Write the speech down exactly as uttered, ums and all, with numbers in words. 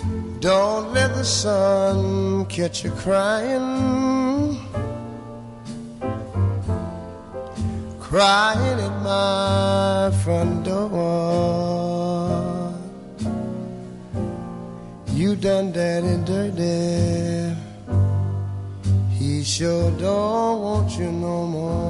Don't let the sun catch you crying, crying at my front door. You done daddy dirty, he sure don't want you no more.